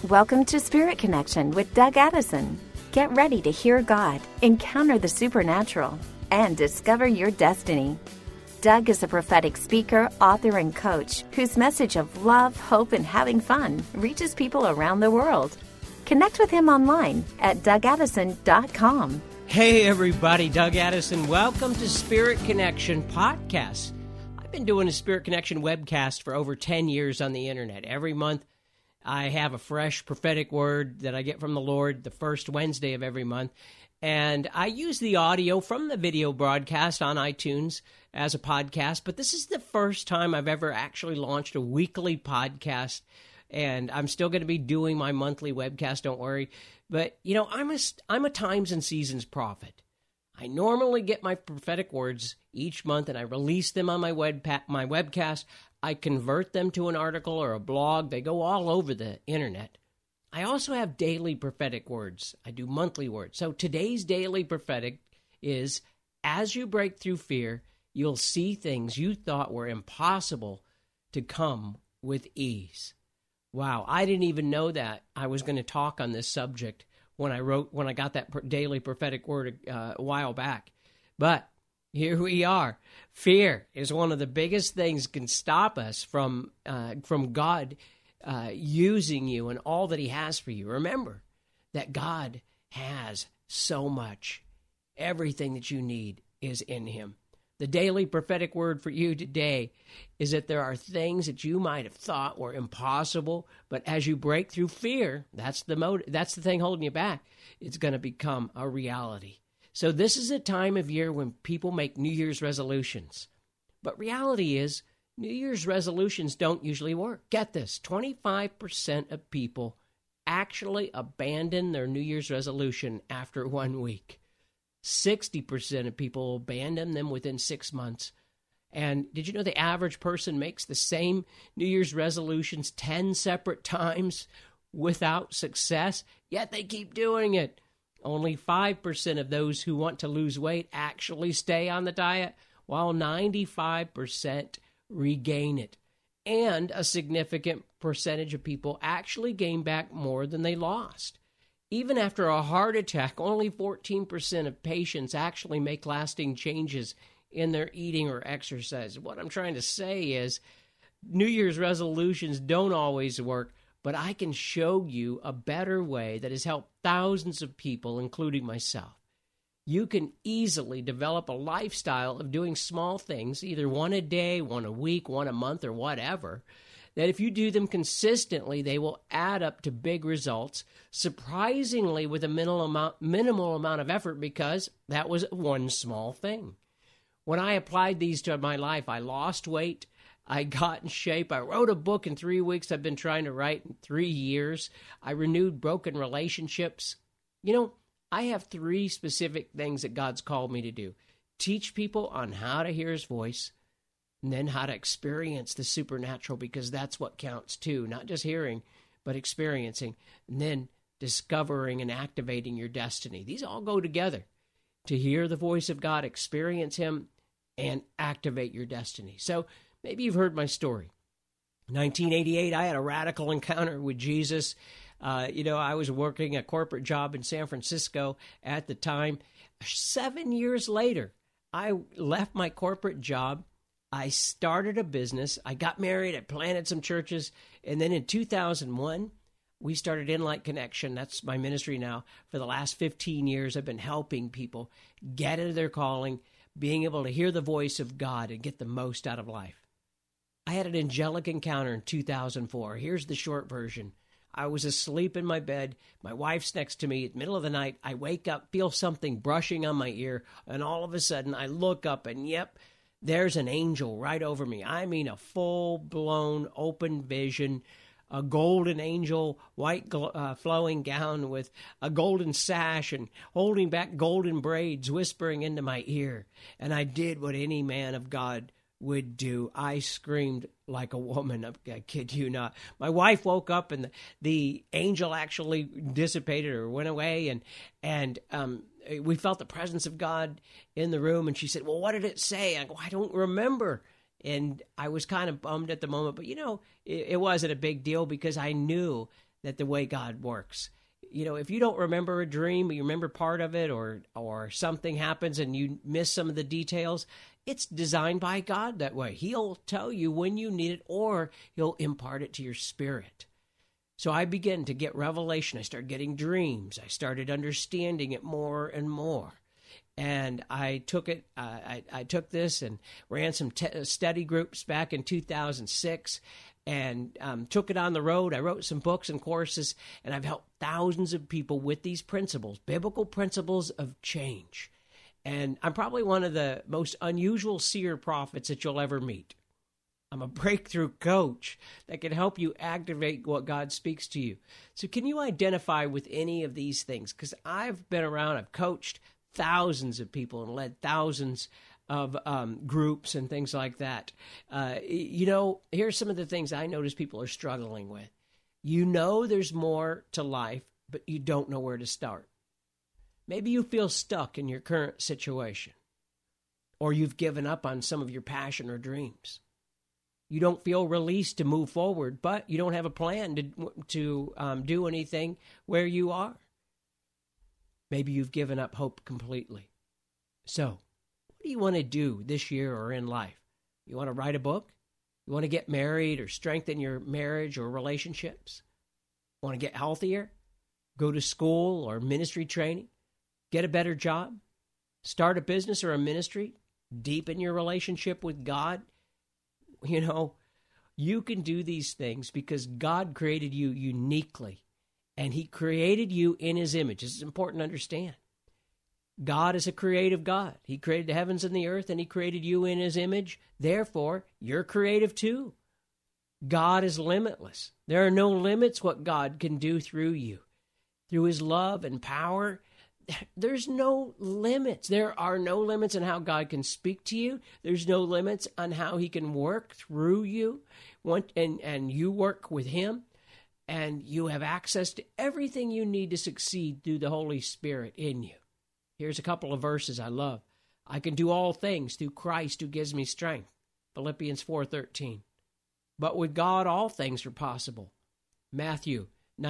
Welcome to Spirit Connection with Doug Addison. Get ready to hear God, encounter the supernatural, and discover your destiny. Doug is a prophetic speaker, author, and coach whose message of love, hope, and having fun reaches people around the world. Connect with him online at DougAddison.com. Hey everybody, Doug Addison. Welcome to Spirit Connection Podcast. I've been doing a Spirit Connection webcast for over 10 years on the internet. Every month I have a fresh prophetic word that I get from the Lord the first Wednesday of every month. And I use the audio from the video broadcast on iTunes as a podcast. But this is the first time I've ever actually launched a weekly podcast. And I'm still going to be doing my monthly webcast, don't worry. But, you know, I'm a times and seasons prophet. I normally get my prophetic words each month, and I release them on my webcast. I convert them to an article or a blog. They go all over the internet. I also have daily prophetic words. I do monthly words. So today's daily prophetic is, as you break through fear, you'll see things you thought were impossible to come with ease. Wow, I didn't even know that I was going to talk on this subject when I got that daily prophetic word a while back. But here we are. Fear is one of the biggest things that can stop us from God using you and all that he has for you. Remember that God has so much. Everything that you need is in him. The daily prophetic word for you today is that there are things that you might have thought were impossible, but as you break through fear, that's the thing holding you back. It's going to become a reality. So this is a time of year when people make New Year's resolutions. But reality is, New Year's resolutions don't usually work. Get this, 25% of people actually abandon their New Year's resolution after 1 week. 60% of people abandon them within 6 months. And did you know the average person makes the same New Year's resolutions 10 separate times without success? Yet they keep doing it. Only 5% of those who want to lose weight actually stay on the diet, while 95% regain it. And a significant percentage of people actually gain back more than they lost. Even after a heart attack, only 14% of patients actually make lasting changes in their eating or exercise. What I'm trying to say is New Year's resolutions don't always work, but I can show you a better way that has helped thousands of people, including myself. You can easily develop a lifestyle of doing small things, either one a day, one a week, one a month, or whatever, that if you do them consistently, they will add up to big results, surprisingly with a minimal amount of effort, because that was one small thing. When I applied these to my life, I lost weight, I got in shape, I wrote a book in 3 weeks I've been trying to write in 3 years, I renewed broken relationships. You know, I have 3 specific things that God's called me to do. Teach people on how to hear his voice, and then how to experience the supernatural, because that's what counts too. Not just hearing, but experiencing. And then discovering and activating your destiny. These all go together. To hear the voice of God, experience him, and activate your destiny. So maybe you've heard my story. In 1988, I had a radical encounter with Jesus. I was working a corporate job in San Francisco at the time. 7 years later, I left my corporate job. I started a business. I got married. I planted some churches. And then in 2001, we started Inlight Connection. That's my ministry now. For the last 15 years, I've been helping people get into their calling, being able to hear the voice of God and get the most out of life. I had an angelic encounter in 2004. Here's the short version. I was asleep in my bed. My wife's next to me. At the middle of the night, I wake up, feel something brushing on my ear, and all of a sudden, I look up, and yep, there's an angel right over me. I mean, a full-blown open vision, a golden angel, white flowing gown with a golden sash and holding back golden braids, whispering into my ear. And I did what any man of God would do. I screamed like a woman. I kid you not. My wife woke up and the angel actually dissipated or went away, and we felt the presence of God in the room. And she said, "Well, what did it say?" I go, "I don't remember." And I was kind of bummed at the moment, but it wasn't a big deal because I knew that the way God works. If you don't remember a dream, you remember part of it, or something happens and you miss some of the details, it's designed by God that way. He'll tell you when you need it, or he'll impart it to your spirit. So I began to get revelation. I started getting dreams. I started understanding it more and more. And I took it. I took this and ran some study groups back in 2006, and took it on the road. I wrote some books and courses, and I've helped thousands of people with these principles, biblical principles of change. And I'm probably one of the most unusual seer prophets that you'll ever meet. I'm a breakthrough coach that can help you activate what God speaks to you. So can you identify with any of these things? Because I've been around, I've coached thousands of people and led thousands of groups and things like that. Here's some of the things I notice people are struggling with. There's more to life, but you don't know where to start. Maybe you feel stuck in your current situation, or you've given up on some of your passion or dreams. You don't feel released to move forward, but you don't have a plan to do anything where you are. Maybe you've given up hope completely. So, what do you want to do this year or in life? You want to write a book? You want to get married or strengthen your marriage or relationships? Want to get healthier? Go to school or ministry training? Get a better job? Start a business or a ministry? Deepen your relationship with God? You can do these things because God created you uniquely, and he created you in his image. This is important to understand. God is a creative God. He created the heavens and the earth, and he created you in his image. Therefore, you're creative too. God is limitless. There are no limits what God can do through you. Through his love and power, there's no limits. There are no limits on how God can speak to you. There's no limits on how he can work through you. And you work with him, and you have access to everything you need to succeed through the Holy Spirit in you. Here's a couple of verses I love. I can do all things through Christ who gives me strength. Philippians 4:13. But with God all things are possible. Matthew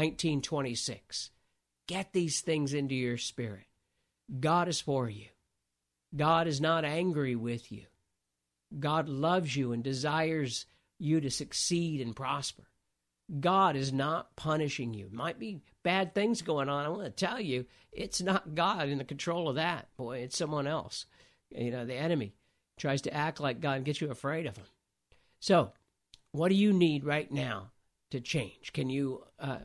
19:26. Get these things into your spirit. God is for you. God is not angry with you. God loves you and desires you to succeed and prosper. God is not punishing you. Might be bad things going on. I want to tell you, it's not God in the control of that. Boy, it's someone else. The enemy tries to act like God and get you afraid of him. So, what do you need right now to change? Can you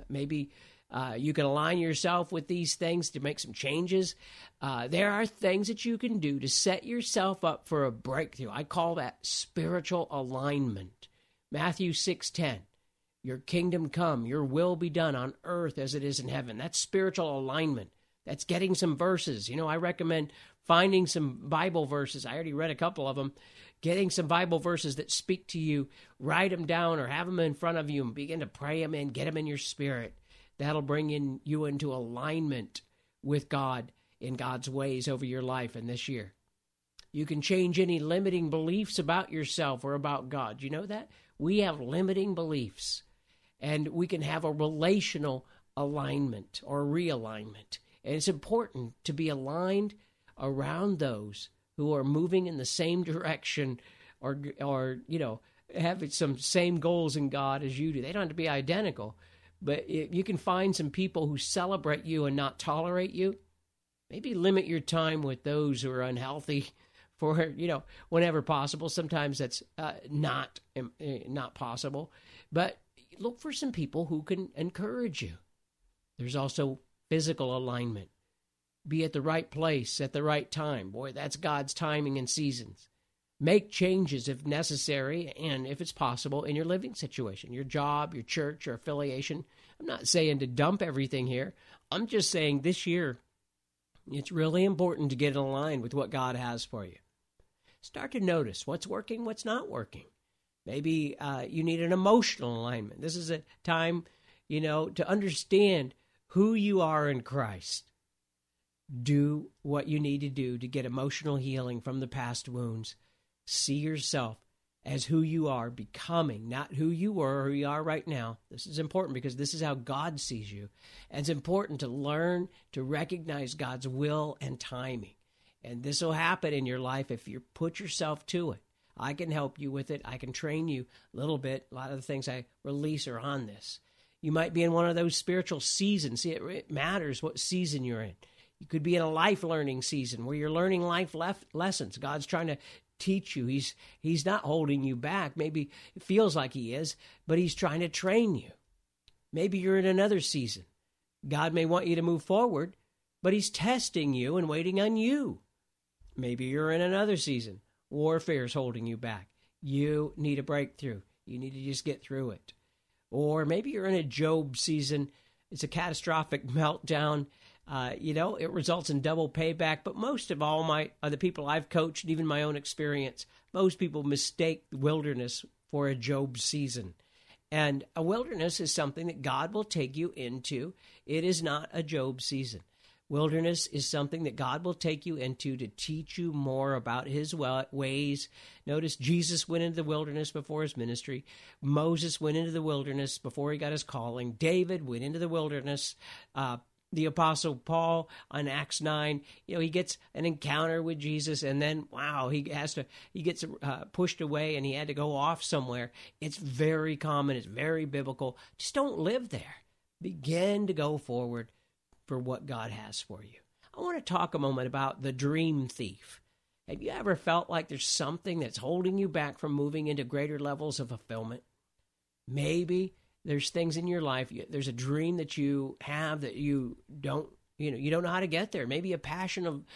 you can align yourself with these things to make some changes. There are things that you can do to set yourself up for a breakthrough. I call that spiritual alignment. Matthew 6:10. Your kingdom come, your will be done on earth as it is in heaven. That's spiritual alignment. That's getting some verses. I recommend finding some Bible verses. I already read a couple of them. Getting some Bible verses that speak to you. Write them down or have them in front of you and begin to pray them in. Get them in your spirit. That'll bring you into alignment with God in God's ways over your life in this year. You can change any limiting beliefs about yourself or about God. You know that? We have limiting beliefs, and we can have a relational alignment or realignment. And it's important to be aligned around those who are moving in the same direction or have some same goals in God as you do. They don't have to be identical. But if you can find some people who celebrate you and not tolerate you, maybe limit your time with those who are unhealthy for, whenever possible. Sometimes that's not possible. But look for some people who can encourage you. There's also physical alignment. Be at the right place at the right time. Boy, that's God's timing and seasons. Make changes if necessary and if it's possible in your living situation, your job, your church, your affiliation. I'm not saying to dump everything here. I'm just saying this year, it's really important to get in line with what God has for you. Start to notice what's working, what's not working. Maybe you need an emotional alignment. This is a time, to understand who you are in Christ. Do what you need to do to get emotional healing from the past wounds. See yourself as who you are becoming, not who you were or who you are right now. This is important because this is how God sees you. And it's important to learn to recognize God's will and timing. And this will happen in your life if you put yourself to it. I can help you with it. I can train you a little bit. A lot of the things I release are on this. You might be in one of those spiritual seasons. See, it matters what season you're in. You could be in a life learning season where you're learning life lessons. God's trying to teach you. He's not holding you back. Maybe it feels like he is, but he's trying to train you. Maybe you're in another season. God may want you to move forward, but he's testing you and waiting on you. Maybe you're in another season. Warfare is holding you back. You need a breakthrough. You need to just get through it. Or maybe you're in a Job season. It's a catastrophic meltdown. It results in double payback. But most of all, the people I've coached, and even my own experience, most people mistake the wilderness for a Job season. And a wilderness is something that God will take you into. It is not a Job season. Wilderness is something that God will take you into to teach you more about his ways. Notice Jesus went into the wilderness before his ministry. Moses went into the wilderness before he got his calling. David went into the wilderness. The Apostle Paul on Acts 9, he gets an encounter with Jesus, and then, he gets pushed away, and he had to go off somewhere. It's very common. It's very biblical. Just don't live there. Begin to go forward for what God has for you. I want to talk a moment about the dream thief. Have you ever felt like there's something that's holding you back from moving into greater levels of fulfillment? Maybe there's things in your life, there's a dream that you have that you don't know how to get there. Maybe a passion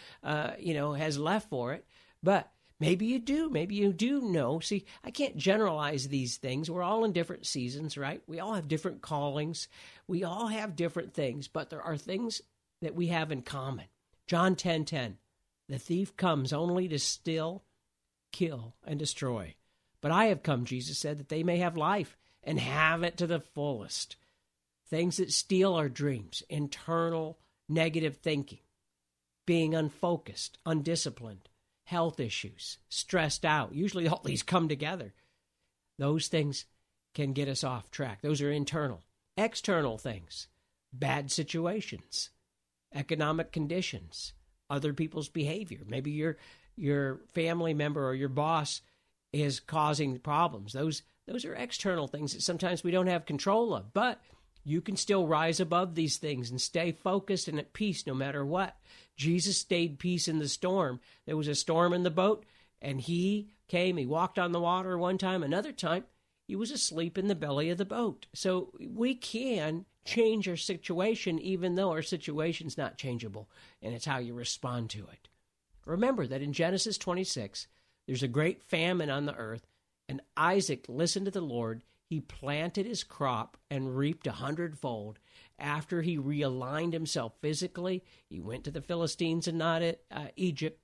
has left for it, but maybe you do. Maybe you do know. See, I can't generalize these things. We're all in different seasons, right? We all have different callings. We all have different things, but there are things that we have in common. John 10:10, the thief comes only to steal, kill, and destroy. But I have come, Jesus said, that they may have life and have it to the fullest. Things that steal our dreams, internal negative thinking, being unfocused, undisciplined, health issues, stressed out. Usually all these come together. Those things can get us off track. Those are internal. External things, bad situations, economic conditions, other people's behavior. Maybe your family member or your boss is causing problems. Those are external things that sometimes we don't have control of, but you can still rise above these things and stay focused and at peace no matter what. Jesus stayed peace in the storm. There was a storm in the boat, and he came. He walked on the water one time. Another time, he was asleep in the belly of the boat. So we can change our situation even though our situation's not changeable, and it's how you respond to it. Remember that in Genesis 26, there's a great famine on the earth, and Isaac listened to the Lord. He planted his crop and reaped 100-fold. After he realigned himself physically, he went to the Philistines and not Egypt.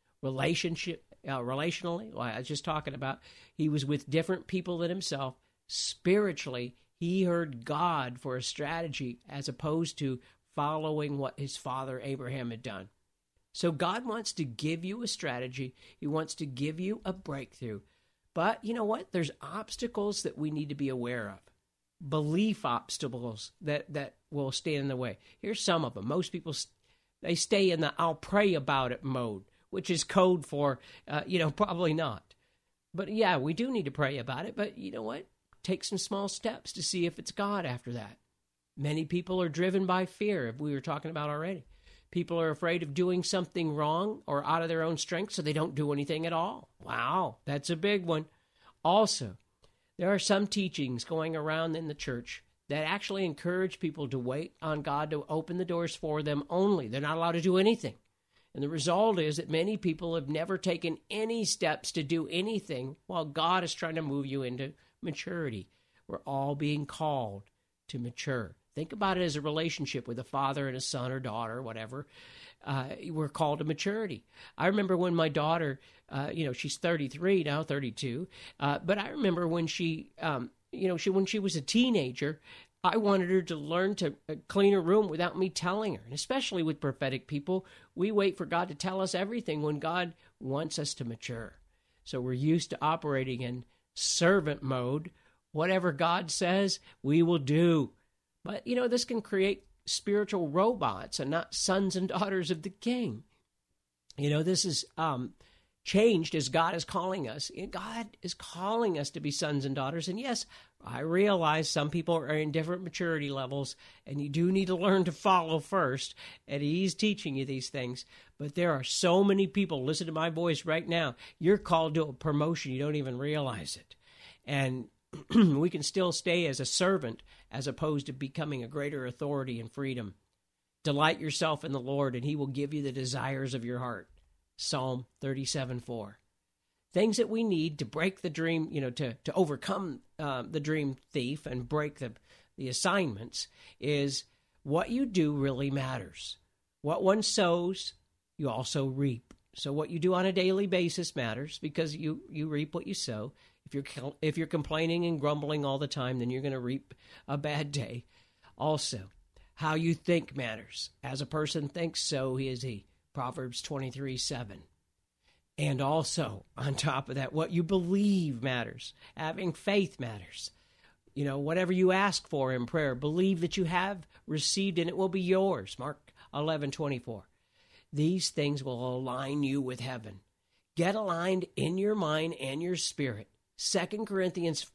Relationally, I was just talking about, he was with different people than himself. Spiritually, he heard God for a strategy as opposed to following what his father Abraham had done. So God wants to give you a strategy. He wants to give you a breakthrough. But you know what? There's obstacles that we need to be aware of. Belief obstacles that will stand in the way. Here's some of them. Most people, they stay in the I'll pray about it mode, which is code for, probably not. But yeah, we do need to pray about it. But you know what? Take some small steps to see if it's God after that. Many people are driven by fear, as we were talking about already. People are afraid of doing something wrong or out of their own strength, so they don't do anything at all. Wow, that's a big one. Also, there are some teachings going around in the church that actually encourage people to wait on God to open the doors for them only. They're not allowed to do anything. And the result is that many people have never taken any steps to do anything while God is trying to move you into maturity. We're all being called to mature. Think about it as a relationship with a father and a son or daughter, whatever. We're called to maturity. I remember when my daughter, she's 33 now, 32. But I remember when she was a teenager, I wanted her to learn to clean her room without me telling her. And especially with prophetic people, we wait for God to tell us everything when God wants us to mature. So we're used to operating in servant mode. Whatever God says, we will do. But, this can create spiritual robots and not sons and daughters of the King. This is changed as God is calling us. God is calling us to be sons and daughters. And yes, I realize some people are in different maturity levels, and you do need to learn to follow first. And He's teaching you these things. But there are so many people, listen to my voice right now, you're called to a promotion. You don't even realize it. And we can still stay as a servant as opposed to becoming a greater authority and freedom. Delight yourself in the Lord, and He will give you the desires of your heart. Psalm 37:4. Things that we need to break the dream, to overcome the dream thief and break the assignments is what you do really matters. What one sows, you also reap. So what you do on a daily basis matters because you reap what you sow. If you're complaining and grumbling all the time, then you're going to reap a bad day. Also, how you think matters. As a person thinks, so is he. Proverbs 23:7. And also, on top of that, what you believe matters. Having faith matters. Whatever you ask for in prayer, believe that you have received and it will be yours. Mark 11:24. These things will align you with heaven. Get aligned in your mind and your spirit. 2 Corinthians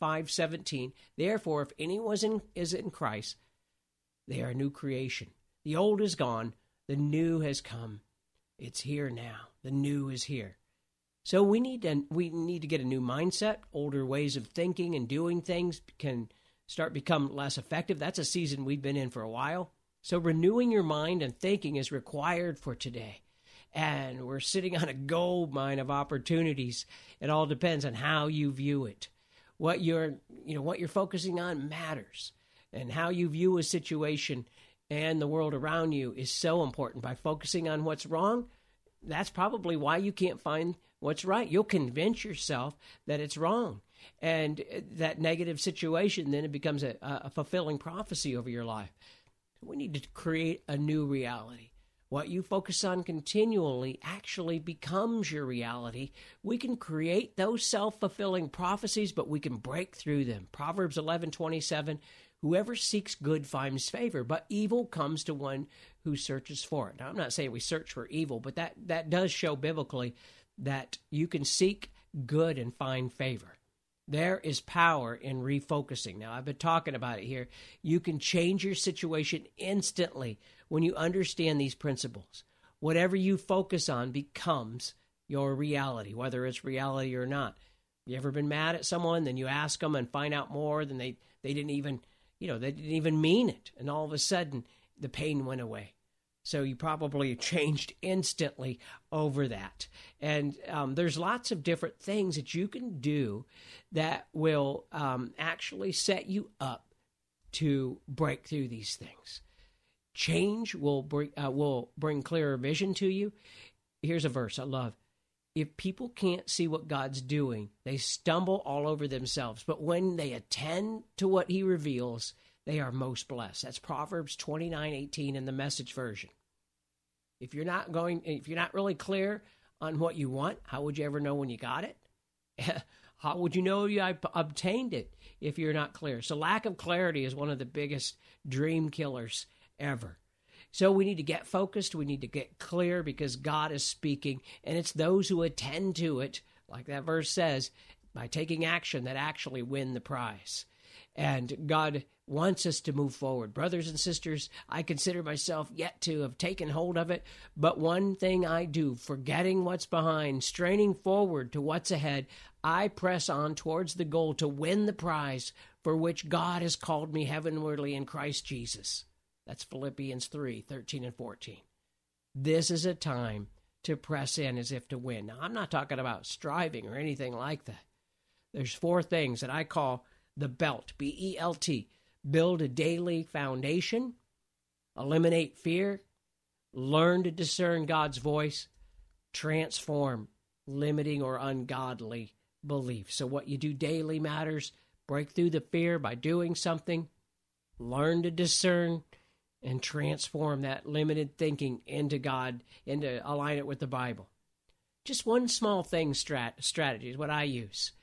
5:17. Therefore, if anyone is in Christ, they are a new creation. The old is gone. The new has come. It's here now. The new is here. So we need to get a new mindset. Older ways of thinking and doing things can become less effective. That's a season we've been in for a while. So renewing your mind and thinking is required for today. And we're sitting on a gold mine of opportunities. It all depends on how you view it. What you're focusing on matters. And how you view a situation and the world around you is so important. By focusing on what's wrong, that's probably why you can't find what's right. You'll convince yourself that it's wrong. And that negative situation, then it becomes a fulfilling prophecy over your life. We need to create a new reality. What you focus on continually actually becomes your reality. We can create those self-fulfilling prophecies, but we can break through them. Proverbs 11:27. Whoever seeks good finds favor, but evil comes to one who searches for it. Now, I'm not saying we search for evil, but that does show biblically that you can seek good and find favor. There is power in refocusing. Now, I've been talking about it here. You can change your situation instantly when you understand these principles. Whatever you focus on becomes your reality, whether it's reality or not. You ever been mad at someone, then you ask them and find out more, then they didn't even mean it. And all of a sudden, the pain went away. So you probably changed instantly over that. And there's lots of different things that you can do that will actually set you up to break through these things. Change will bring clearer vision to you. Here's a verse I love. If people can't see what God's doing, they stumble all over themselves. But when they attend to what He reveals, they are most blessed. That's Proverbs 29:18 in the Message version. If you're not really clear on what you want, how would you ever know when you got it? How would you know you obtained it if you're not clear? So lack of clarity is one of the biggest dream killers ever. So we need to get focused. We need to get clear because God is speaking, and it's those who attend to it, like that verse says, by taking action that actually win the prize. And God wants us to move forward. Brothers and sisters, I consider myself yet to have taken hold of it, but one thing I do, forgetting what's behind, straining forward to what's ahead, I press on towards the goal to win the prize for which God has called me heavenwardly in Christ Jesus. That's Philippians 3:13 and 14. This is a time to press in as if to win. Now, I'm not talking about striving or anything like that. There's 4 things that I call the BELT, B-E-L-T. Build a daily foundation, eliminate fear, learn to discern God's voice, transform limiting or ungodly beliefs. So what you do daily matters. Break through the fear by doing something, learn to discern, and transform that limited thinking into God, into align it with the Bible. Just one small thing strategy is what I use.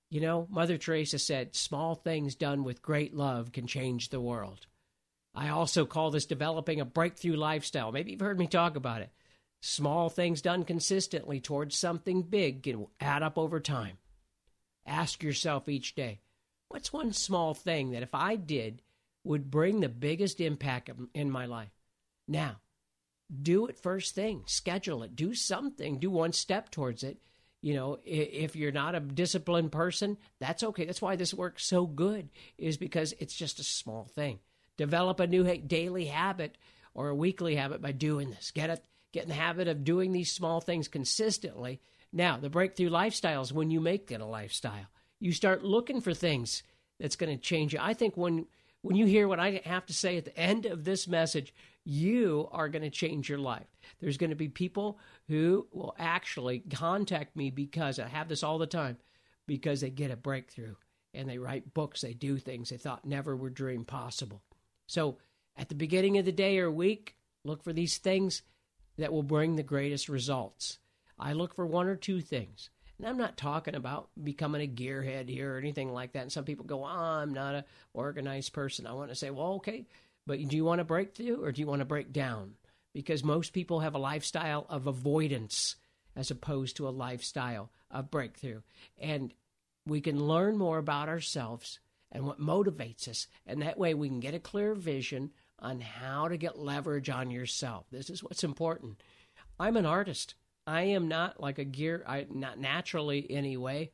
You know, Mother Teresa said, small things done with great love can change the world. I also call this developing a breakthrough lifestyle. Maybe you've heard me talk about it. Small things done consistently towards something big can add up over time. Ask yourself each day, what's one small thing that if I did would bring the biggest impact in my life? Now, do it first thing. Schedule it. Do something. Do one step towards it. You know, if you're not a disciplined person, that's okay. That's why this works so good, is because it's just a small thing. Develop a new daily habit or a weekly habit by doing this. Get in the habit of doing these small things consistently. Now, the breakthrough lifestyle is when you make it a lifestyle. You start looking for things that's going to change you. I think when you hear what I have to say at the end of this message, you are going to change your life. There's going to be people who will actually contact me, because I have this all the time, because they get a breakthrough and they write books, they do things they thought never were dream possible. So at the beginning of the day or week, look for these things that will bring the greatest results. I look for one or two things. And I'm not talking about becoming a gearhead here or anything like that. And some people go, I'm not an organized person. I want to say, well, okay, but do you want to break through or do you want to break down? Because most people have a lifestyle of avoidance as opposed to a lifestyle of breakthrough. And we can learn more about ourselves and what motivates us. And that way we can get a clear vision on how to get leverage on yourself. This is what's important. I'm an artist. I am not like not naturally anyway.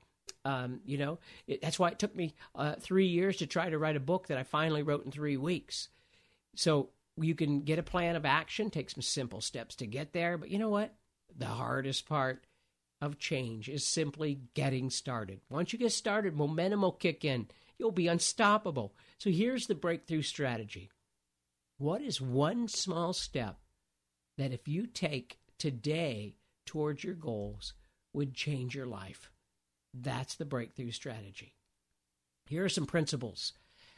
That's why it took me 3 years to try to write a book that I finally wrote in 3 weeks. So you can get a plan of action, take some simple steps to get there. But you know what? The hardest part of change is simply getting started. Once you get started, momentum will kick in. You'll be unstoppable. So here's the breakthrough strategy. What is one small step that if you take today towards your goals would change your life? That's the breakthrough strategy. Here are some principles.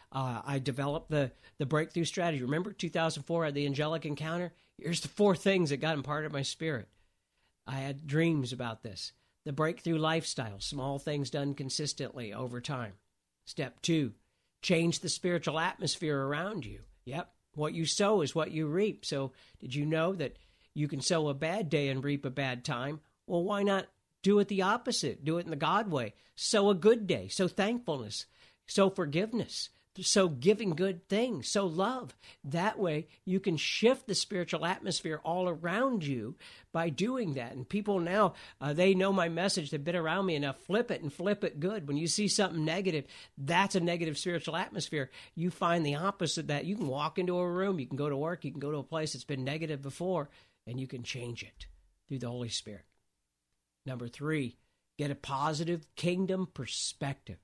I developed the breakthrough strategy. Remember 2004, I had the angelic encounter? Here's the 4 things that got imparted in my spirit. I had dreams about this. The breakthrough lifestyle, small things done consistently over time. Step 2, change the spiritual atmosphere around you. Yep, what you sow is what you reap. So did you know that you can sow a bad day and reap a bad time? Well, why not do it the opposite? Do it in the God way. Sow a good day. Sow thankfulness. Sow forgiveness. Sow giving good things. Sow love. That way you can shift the spiritual atmosphere all around you by doing that. And people now, they know my message. They've been around me enough. Flip it and flip it good. When you see something negative, that's a negative spiritual atmosphere. You find the opposite of that. You can walk into a room. You can go to work. You can go to a place that's been negative before, and you can change it through the Holy Spirit. Number 3, get a positive kingdom perspective.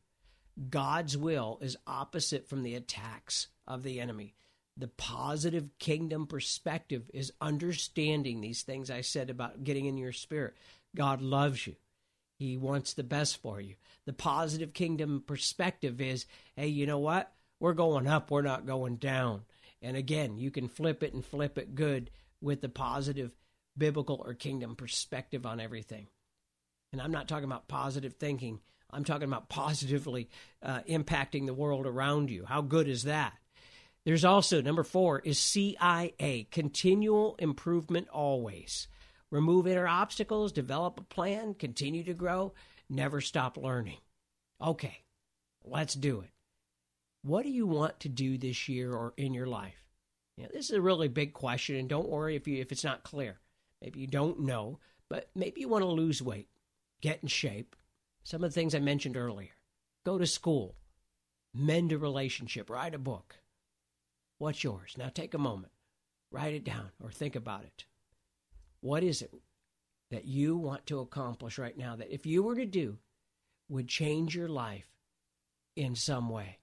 God's will is opposite from the attacks of the enemy. The positive kingdom perspective is understanding these things I said about getting in your spirit. God loves you. He wants the best for you. The positive kingdom perspective is, hey, you know what? We're going up. We're not going down. And again, you can flip it and flip it good with the positive biblical or kingdom perspective on everything. And I'm not talking about positive thinking. I'm talking about positively impacting the world around you. How good is that? There's also, number 4, is CIA, continual improvement always. Remove inner obstacles, develop a plan, continue to grow, never stop learning. Okay, let's do it. What do you want to do this year or in your life? This is a really big question, and don't worry if it's not clear. Maybe you don't know, but maybe you want to lose weight, get in shape. Some of the things I mentioned earlier. Go to school. Mend a relationship. Write a book. What's yours? Now take a moment. Write it down or think about it. What is it that you want to accomplish right now that if you were to do would change your life in some way?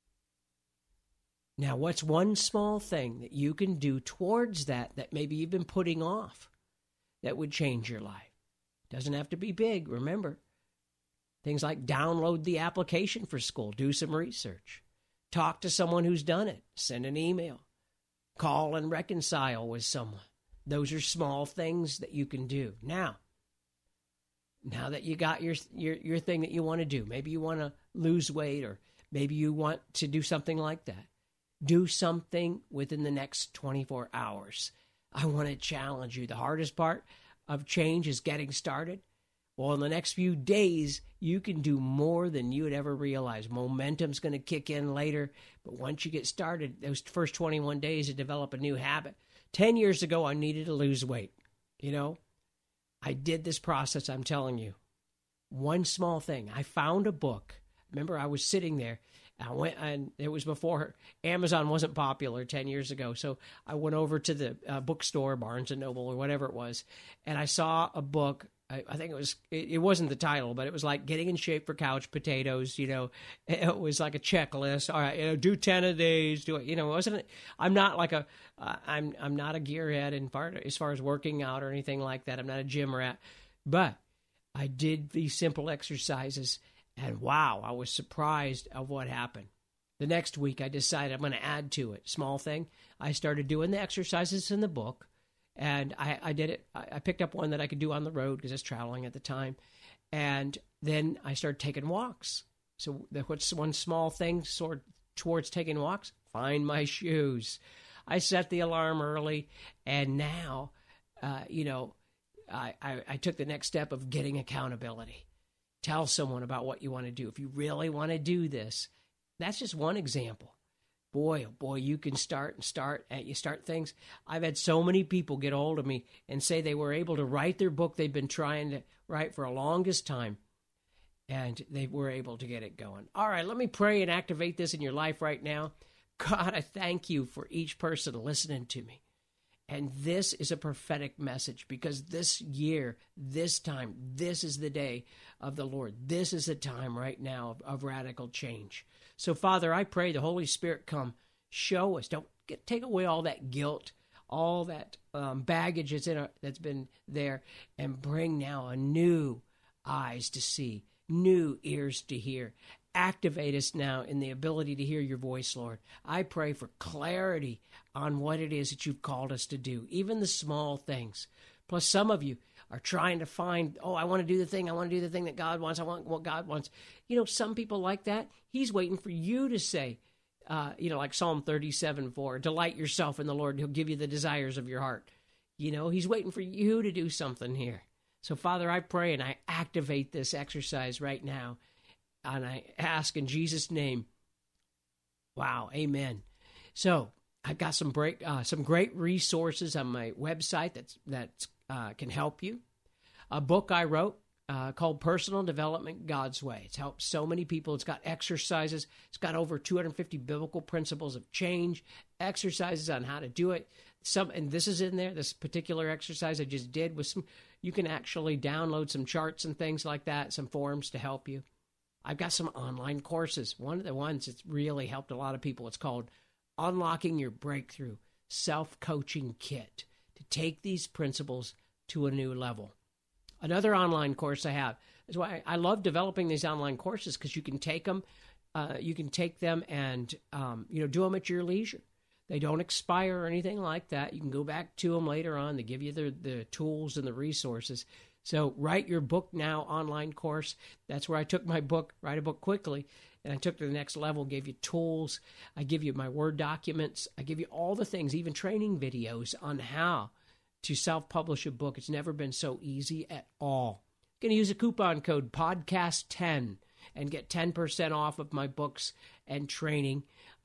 Now, what's one small thing that you can do towards that maybe you've been putting off that would change your life? Doesn't have to be big, remember. Things like download the application for school, do some research, talk to someone who's done it, send an email, call and reconcile with someone. Those are small things that you can do. Now, Now that you got your thing that you want to do, maybe you want to lose weight, or maybe you want to do something like that. Do something within the next 24 hours. I want to challenge you. The hardest part of change is getting started. Well, in the next few days, you can do more than you would ever realize. Momentum's going to kick in later, but once you get started, those first 21 days to develop a new habit. 10 years ago, I needed to lose weight. I did this process, I'm telling you. One small thing. I found a book. Remember, I was sitting there. I went, and it was before Amazon wasn't popular 10 years ago. So I went over to the bookstore, Barnes & Noble or whatever it was, and I saw a book. I think it wasn't the title, but it was like Getting in Shape for Couch Potatoes. It was like a checklist. All right, do 10 a days. Do it. It wasn't. I'm not like I'm not a gearhead as far as working out or anything like that. I'm not a gym rat, but I did these simple exercises, and wow, I was surprised of what happened. The next week, I decided I'm going to add to it. Small thing. I started doing the exercises in the book. And I did it. I picked up one that I could do on the road because I was traveling at the time. And then I started taking walks. So what's one small thing towards taking walks? Find my shoes. I set the alarm early. And now, I took the next step of getting accountability. Tell someone about what you want to do. If you really want to do this, that's just one example. Boy, oh boy, you can start things. I've had so many people get hold of me and say they were able to write their book they've been trying to write for a longest time, and they were able to get it going. All right, let me pray and activate this in your life right now. God, I thank you for each person listening to me. And this is a prophetic message, because this year, this time, this is the day of the Lord. This is the time right now of radical change. So, Father, I pray the Holy Spirit come, show us. Take away all that guilt, all that baggage that's been there, and bring now a new eyes to see, new ears to hear. Activate us now in the ability to hear your voice, Lord. I pray for clarity on what it is that you've called us to do, even the small things. Plus, some of you are trying to find, I want to do the thing. I want to do the thing that God wants. I want what God wants. Some people like that. He's waiting for you to say, like Psalm 37:4, delight yourself in the Lord. He'll give you the desires of your heart. He's waiting for you to do something here. So, Father, I pray and I activate this exercise right now. And I ask in Jesus' name, wow, amen. So I've got some great resources on my website that can help you. A book I wrote called Personal Development God's Way. It's helped so many people. It's got exercises. It's got over 250 biblical principles of change, exercises on how to do it. And this is in there. This particular exercise I just did with you can actually download some charts and things like that, some forums to help you. I've got some online courses. One of the ones that's really helped a lot of people, it's called Unlocking Your Breakthrough Self-Coaching Kit, to take these principles to a new level. Another online course I have is why I love developing these online courses, because you can take them, and do them at your leisure. They don't expire or anything like that. You can go back to them later on. They give you the tools and the resources. So Write Your Book Now online course. That's where I took my book, Write a Book Quickly, and I took it to the next level, gave you tools. I give you my Word documents. I give you all the things, even training videos on how to self-publish a book. It's never been so easy at all. I'm going to use a coupon code PODCAST10 and get 10% off of my books and training.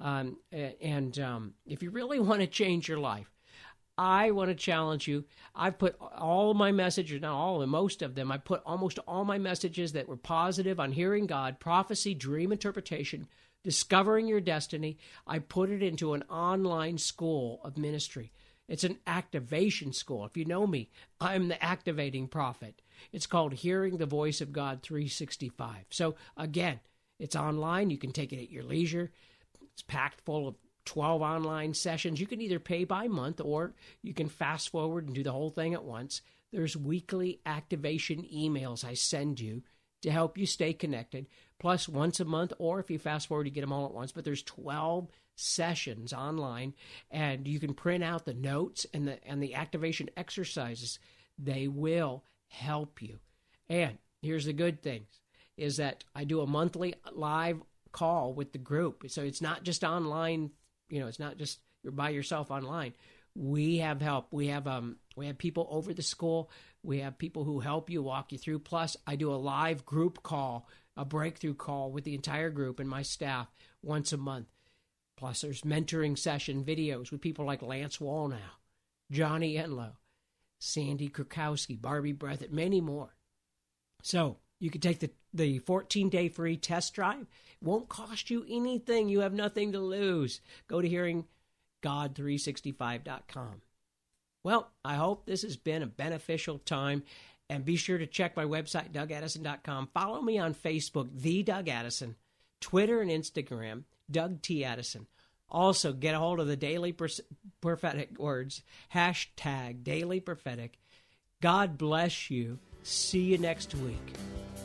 If you really want to change your life, I want to challenge you. I've put all my messages, not all of them, most of them, I put almost all my messages that were positive on hearing God, prophecy, dream interpretation, discovering your destiny. I put it into an online school of ministry. It's an activation school. If you know me, I'm the activating prophet. It's called Hearing the Voice of God 365. So again, it's online. You can take it at your leisure. It's packed full of 12 online sessions. You can either pay by month or you can fast forward and do the whole thing at once. There's weekly activation emails I send you to help you stay connected. Plus once a month, or if you fast forward, you get them all at once. But there's 12 sessions online, and you can print out the notes and the activation exercises. They will help you. And here's the good things, is that I do a monthly live call with the group. So it's not just online, it's not just you're by yourself online. We have help. We have people over the school. We have people who help you, walk you through. Plus, I do a live group call, a breakthrough call with the entire group and my staff once a month. Plus, there's mentoring session videos with people like Lance Wallnau, Johnny Enlow, Sandy Krakowski, Barbie Breathitt, many more. So you can take the 14-day free test drive. It won't cost you anything. You have nothing to lose. Go to hearinggod365.com. Well, I hope this has been a beneficial time. And be sure to check my website, DougAddison.com. Follow me on Facebook, The Doug Addison, Twitter and Instagram, Doug T. Addison. Also, get a hold of the Daily Prophetic Words, hashtag Daily Prophetic. God bless you. See you next week.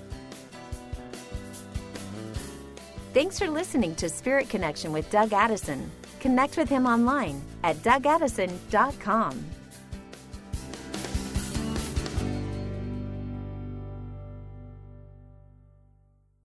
Thanks for listening to Spirit Connection with Doug Addison. Connect with him online at DougAddison.com.